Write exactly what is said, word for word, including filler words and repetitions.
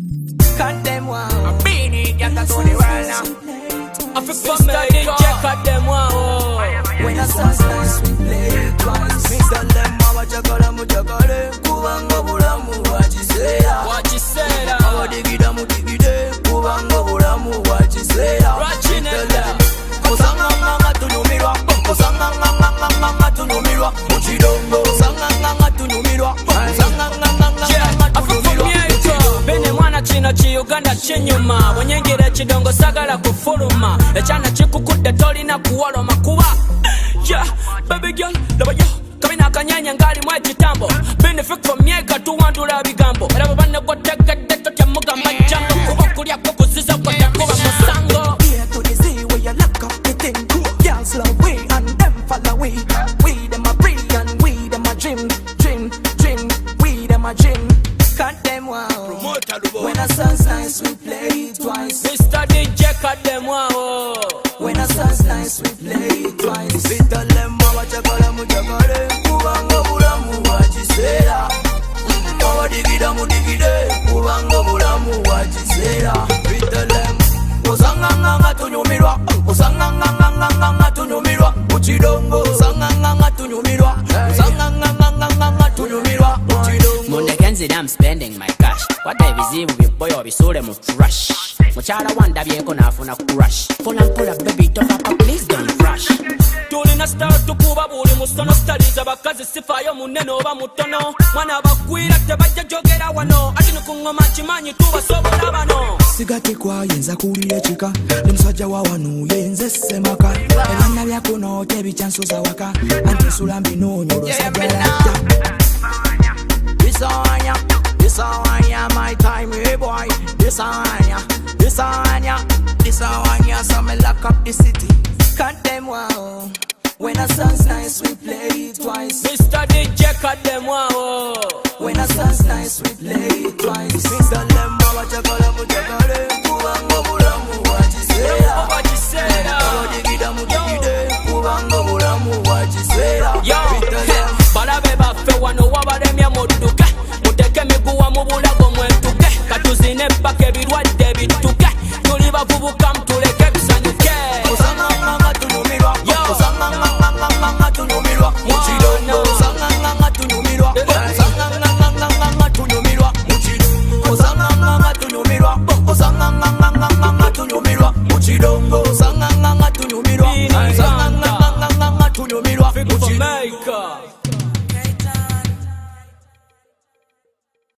Cut them wow. I'm beanie, get that to the world now. I feel for me, D J, cut them wow. When I sound nice, we play it twice. Me tell them mama chakala mu chakale, kubanga bulamu wachisera. Wachisera. Awa digida mu digide, kubanga bulamu wachisera. Rachinella. Kusanga nganga tunumirwa, kusanga nganga nganga tunumirwa, muchidongo. Kusanga nganga tunumirwa, kusanga nganga nganga tunumirwa. Bene mwana chino chi Uganda chinyuma, wenyengere chidongo sagala kufuluma. Echana chikukudde tolina kuwoloma kuba. Yeah, baby girl, love you. Kamina kanyanya ngali mwa kitambo. Benefit from myeka tuwandula bigambo. Era bana gotegedde totya mugamba jango. Kuba kulya kukuziza kwa takuba musango. Here to the sea where you lock up the thing. Girls love we and them follow we. We them a pray and we them a dream, dream, dream. We them a dream. Cut them wow. When a sun's nice we play it twice. Mister D J, cut them wow. When a sun's nice we play it twice. We tell them mama chakala mu chakale, kubanga bulamu wachisera. Awa digida mu digide, kubanga bulamu wachisera. We tell them kusanga nganga tunyumirwa, kusanga nganga nganga tunyumirwa, muchidongo. Kusanga nganga tunyumirwa, kusanga nganga nganga tunyumirwa, muchidongo. Mundekenzi I'm spending my cash. What I vizibu biboyo bisule mu trash. Muchala wanda byeko nafuna crush. Pull and pull up baby talk up please don't rush. Tulina star tukuba buli musono staliza bakazi sifayo munene oba mutono. Mwana bakwira tebajja jogera wano. Ati nukungoma chimanyi tuba sobola bano. Sigate kwa yenza kulire chika. Nemusajja wa wanu yenze semaka. Ebana byakuno tebichanso za waka. Anti sulambi no nyoro sajalata. This on ya, this on ya, my time, hey boy. This on ya, this on ya, this on ya. So me lock up the city. Cut them wow. When a sun's nice, we play it twice. Mister D J, cut them wow. When a sun's nice, we play